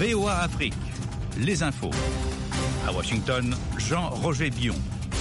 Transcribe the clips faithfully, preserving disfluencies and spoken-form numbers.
V O A Afrique, les infos. À Washington, Jean-Roger Bion.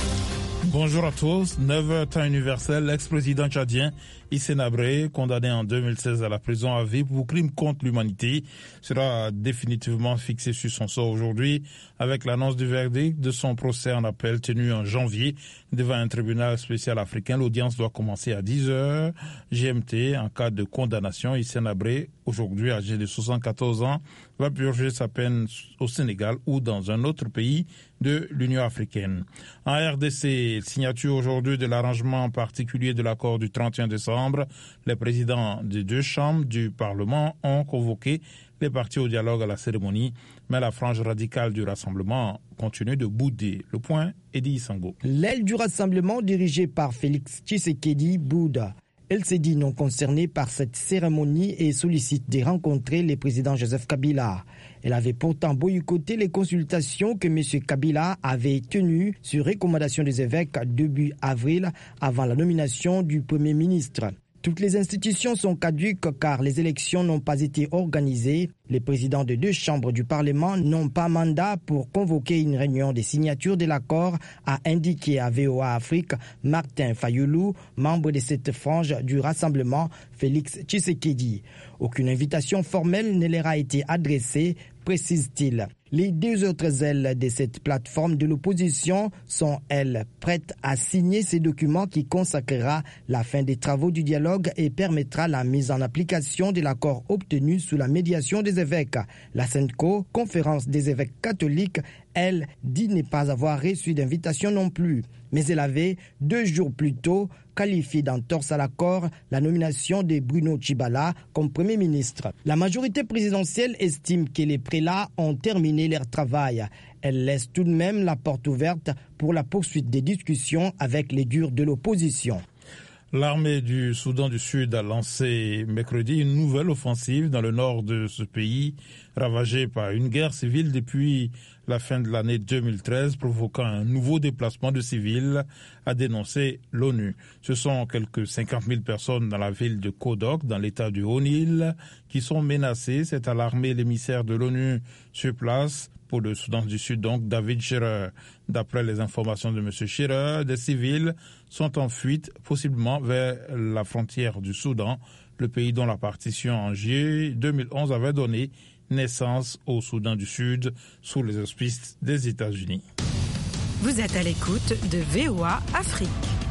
Bonjour à tous. neuf heures temps universel, l'ex-président tchadien Hissène Habré, condamné en deux mille seize à la prison à vie pour crime contre l'humanité, sera définitivement fixé sur son sort aujourd'hui avec l'annonce du verdict de son procès en appel tenu en janvier devant un tribunal spécial africain. L'audience doit commencer à dix heures G M T. En cas de condamnation, Hissène Habré, aujourd'hui âgé de soixante-quatorze ans, va purger sa peine au Sénégal ou dans un autre pays de l'Union africaine. En R D C, signature aujourd'hui de l'arrangement particulier de l'accord du trente et un décembre. Les présidents des deux chambres du Parlement ont convoqué les partis au dialogue à la cérémonie, mais la frange radicale du Rassemblement continue de bouder. Le point, Eddie Sango. L'aile du Rassemblement dirigée par Félix Tshisekedi boude. Elle s'est dit non concernée par cette cérémonie et sollicite de rencontrer le président Joseph Kabila. Elle avait pourtant boycotté les consultations que M. Kabila avait tenues sur recommandation des évêques début avril avant la nomination du Premier ministre. Toutes les institutions sont caduques car les élections n'ont pas été organisées. Les présidents des deux chambres du Parlement n'ont pas mandat pour convoquer une réunion des signatures de l'accord, a indiqué à V O A Afrique Martin Fayoulou, membre de cette frange du Rassemblement, Félix Tshisekedi. Aucune invitation formelle ne leur a été adressée, précise-t-il. Les deux autres ailes de cette plateforme de l'opposition sont, elles, prêtes à signer ces documents qui consacrera la fin des travaux du dialogue et permettra la mise en application de l'accord obtenu sous la médiation des évêques. La SENCO, conférence des évêques catholiques, elle, dit ne pas avoir reçu d'invitation non plus. Mais elle avait, deux jours plus tôt, qualifié d'entorse à l'accord la nomination de Bruno Tshibala comme Premier ministre. La majorité présidentielle estime que les prélats ont terminé leur travail. Elle laisse tout de même la porte ouverte pour la poursuite des discussions avec les durs de l'opposition. L'armée du Soudan du Sud a lancé mercredi une nouvelle offensive dans le nord de ce pays, ravagé par une guerre civile depuis la fin de l'année deux mille treize, provoquant un nouveau déplacement de civils, a dénoncé l'ONU. Ce sont quelques cinquante mille personnes dans la ville de Kodok, dans l'état du Haut-Nil, qui sont menacées. C'est alarmé l'émissaire de l'ONU sur place pour le Soudan du Sud, donc David Shearer. D'après les informations de M. Shearer, des civils sont en fuite, possiblement vers la frontière du Soudan, le pays dont la partition en juillet deux mille onze avait donné naissance au Soudan du Sud sous les auspices des États-Unis. Vous êtes à l'écoute de V O A Afrique.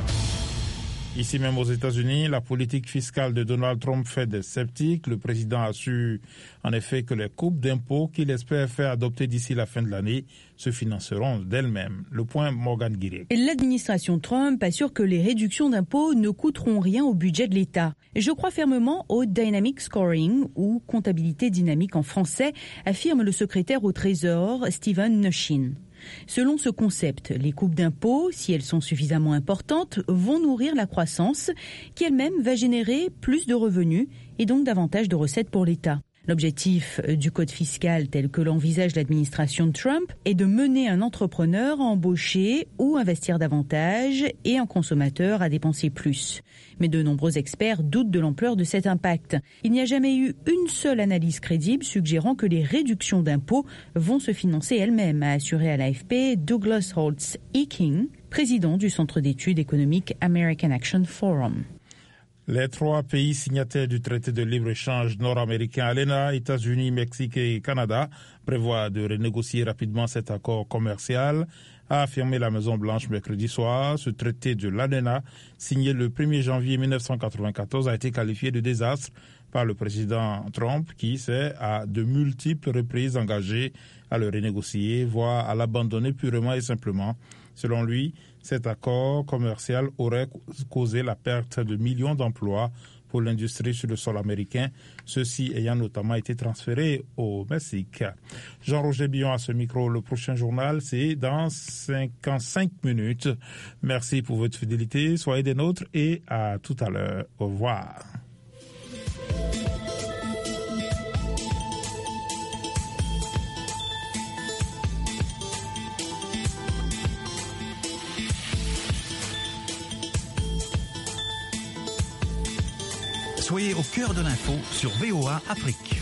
Ici même aux États-Unis, la politique fiscale de Donald Trump fait des sceptiques. Le président a su en effet que les coupes d'impôts qu'il espère faire adopter d'ici la fin de l'année se financeront d'elles-mêmes. Le point, Morgan Guirec. L'administration Trump assure que les réductions d'impôts ne coûteront rien au budget de l'État. Je crois fermement au dynamic scoring, ou comptabilité dynamique en français, affirme le secrétaire au Trésor, Steven Mnuchin. Selon ce concept, les coupes d'impôts, si elles sont suffisamment importantes, vont nourrir la croissance, qui elle-même va générer plus de revenus et donc davantage de recettes pour l'État. L'objectif du code fiscal tel que l'envisage l'administration de Trump est de mener un entrepreneur à embaucher ou investir davantage et un consommateur à dépenser plus. Mais de nombreux experts doutent de l'ampleur de cet impact. Il n'y a jamais eu une seule analyse crédible suggérant que les réductions d'impôts vont se financer elles-mêmes, a assuré à l'A F P Douglas Holtz-Eking, président du Centre d'études économiques American Action Forum. Les trois pays signataires du traité de libre-échange nord-américain A L E N A, États-Unis, Mexique et Canada, prévoient de renégocier rapidement cet accord commercial, a affirmé la Maison-Blanche mercredi soir. Ce traité de l'A L E N A, signé le premier janvier mille neuf cent quatre-vingt-quatorze, a été qualifié de désastre par le président Trump, qui s'est à de multiples reprises engagé à le renégocier, voire à l'abandonner purement et simplement. Selon lui, cet accord commercial aurait causé la perte de millions d'emplois pour l'industrie sur le sol américain, ceux-ci ayant notamment été transférés au Mexique. Jean-Roger Bion à ce micro. Le prochain journal, c'est dans cinquante-cinq minutes. Merci pour votre fidélité. Soyez des nôtres et à tout à l'heure. Au revoir. Soyez au cœur de l'info sur V O A Afrique.